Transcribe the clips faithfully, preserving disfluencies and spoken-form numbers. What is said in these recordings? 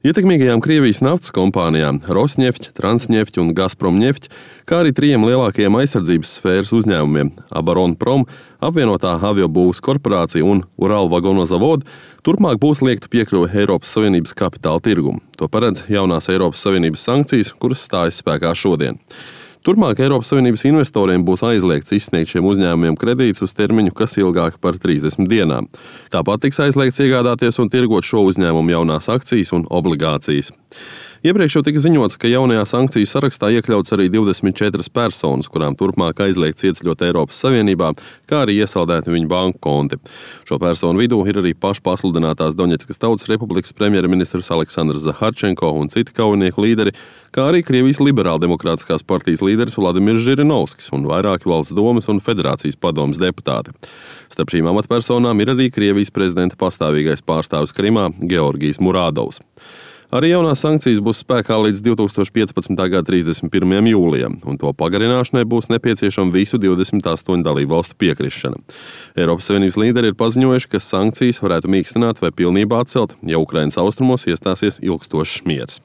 Ietekmīgajām Krievijas naftas kompānijām Rosneft, Transneft un Gazpromneft, kā arī trijiem lielākajiem aizsardzības sfēras uzņēmumiem Abaronprom, apvienotā aviobūves korporācija un Uralvagonozavod, turpmāk būs liekta piekļuve Eiropas Savienības kapitāla tirgumu. To paredz jaunās Eiropas Savienības sankcijas, kuras stājas spēkā šodien. Turpmāk Eiropas Savienības investoriem būs aizliegts izsniegt šiem uzņēmumiem kredītus uz termiņu, kas ilgāk par trīsdesmit dienām. Tāpat tiks aizliegts iegādāties un tirgot šo uzņēmumu jaunās akcijas un obligācijas. Iepriekš jau tika ziņots, ka jaunajā sankciju sarakstā iekļauts arī divdesmit četras personas, kurām turpmāk aizliegts ieceļot Eiropas Savienībā, kā arī iesaldēti viņu banku konti. Šo personu vidū ir arī pašpasludinātās Doņetskas Tautas Republikas premjerministrs Aleksandrs Zaharčenko un citi kaujinieku līderi, kā arī Krievijas liberāldemokrātiskās partijas līderis Vladimirs Žirinovskis un vairāki valsts domas un federācijas padomes deputāti. Starp šīm amatpersonām ir arī Krievijas prezidenta pastāvīgais pārstāvis Krimā Georgijs Murādovs. Arī jaunās sankcijas būs spēkā līdz divi tūkstoši piecpadsmitā gada trīsdesmit pirmajam jūlijam, un to pagarināšanai būs nepieciešama visu divdesmit astoņu dalībvalstu piekrišana. Eiropas Savienības līderi ir paziņojuši, ka sankcijas varētu mīkstināt vai pilnībā atcelt, ja Ukrainas austrumos iestāsies ilgstošs miers.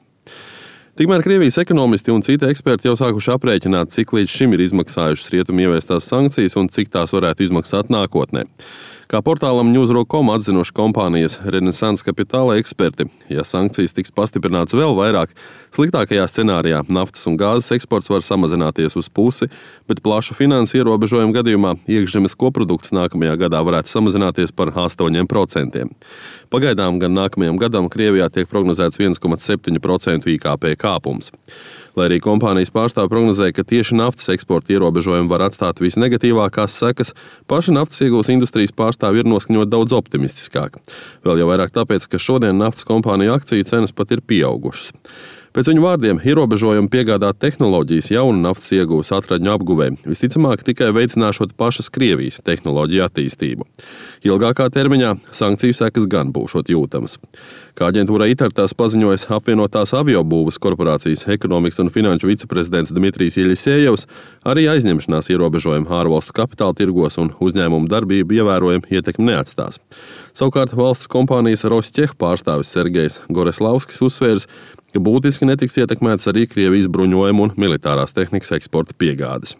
Tikmēr Krievijas ekonomisti un citi eksperti jau sākuši aprēķināt, cik līdz šim ir izmaksājušas rietumu ieviestās sankcijas un cik tās varētu izmaksāt nākotnē. Kā portālam Newsroom punkt com atzinuši kompānijas Renesans Kapitāla eksperti, ja sankcijas tiks pastiprināts vēl vairāk, sliktākajā scenārijā naftas un gāzes eksports var samazināties uz pusi, bet plašu finansu ierobežojumu gadījumā iekšzemes koprodukts nākamajā gadā varētu samazināties par astoņiem procentiem. Pagaidām gan nākamajam gadam Krievijā tiek prognozēts viens komats septiņi procenti I K P kāpums. Lai arī kompānijas pārstāvi prognozē, ka tieši naftas eksporta ierobežojumi var atstāt visnegatīvākās sekas, paši naftas iegūs industrijas pārstāvi ir noskaņot daudz optimistiskāk. Vēl jau vairāk tāpēc, ka šodien naftas kompāniju akciju cenas pat ir pieaugušas. Pēc viņu vārdiem, ierobežojumi piegādāt tehnoloģijas jaunu naftas iegūs atradņu apguvē, visticamāk tikai veicināšot pašas Krievijas tehnoloģiju attīstību. Ilgākā termiņā sankciju sekas gan būšot jūtamas. Kā aģentūra Itartās paziņojas apvienotās aviobūves korporācijas ekonomikas un finanšu viceprezidents Dmitrijs Jeļisejevs, arī aizņemšanās ierobežojumi ārvalstu kapitāla tirgos un uzņēmumu darbību ievērojami ietekmi neatstās. Savukārt valsts kompānijas Rostech pārstāvis Sergejs Goreslavskis uzsvērs, ka būtiski netiks ietekmēts arī Krievijas bruņojumu un militārās tehnikas eksporta piegādes.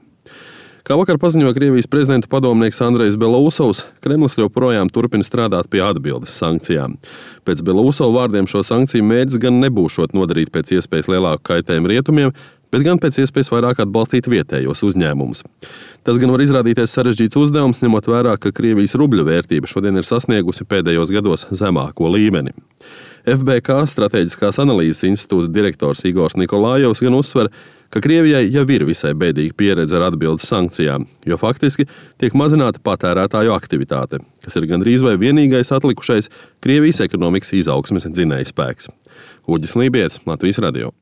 Kā vakar paziņoja Krievijas prezidenta padomnieks Andrejs Belousovs, Kremlis joprojām turpina strādāt pie atbildes sankcijām. Pēc Belousova vārdiem šo sankciju mērķis gan nebūšot nodarīt pēc iespējas lielāku kaitējumu rietumiem, bet gan pēc iespējas vairāk atbalstīt vietējos uzņēmumus. Tas gan var izrādīties sarežģīts uzdevums, ņemot vērā, ka Krievijas rubļa vērtība šodien ir sasniegusi pēdējos gados zemāko līmeni. F B K Strateģiskās analīzes institūta direktors Igors Nikolājevs gan uzsver, ka Krievijai jau ir visai bēdīga pieredze ar atbildes sankcijām, jo faktiski tiek mazināta patērētāju aktivitāte, kas ir gandrīz vai vienīgais atlikušais Krievijas ekonomikas izaugsmes dzinējspēks. Uģis Lībietis, Latvijas radio.